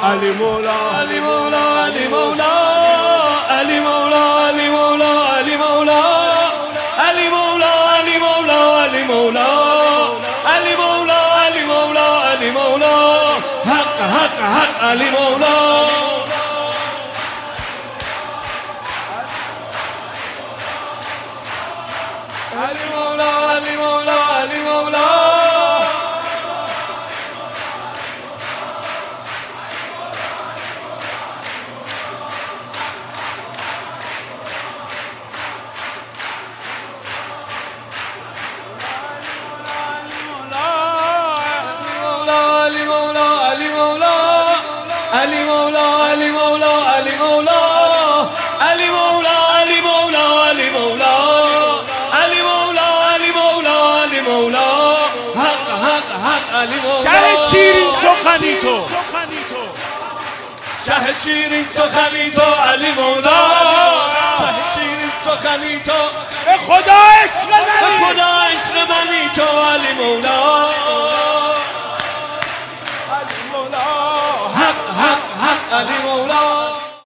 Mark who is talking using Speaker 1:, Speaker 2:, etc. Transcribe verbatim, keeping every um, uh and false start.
Speaker 1: علی مولا
Speaker 2: علی مولا علی مولا علی مولا علی مولا علی مولا علی مولا علی مولا علی مولا علی مولا علی مولا علی مولا حق حق حق علی مولا علی مولا علی مولا علی مولا علی مولا علی مولا علی مولا علی مولا علی مولا علی مولا علی مولا علی مولا علی مولا حق حق حق علی مولا
Speaker 1: شه شیرین سخنی تو
Speaker 2: شه شیرین سخنی تو علی مولا شه شیرین سخنی تو
Speaker 1: به خدا عشق
Speaker 2: به
Speaker 1: منی
Speaker 2: خدا عشق منی تو علی مولا
Speaker 1: علی مولا
Speaker 2: حق حق حق علی مولا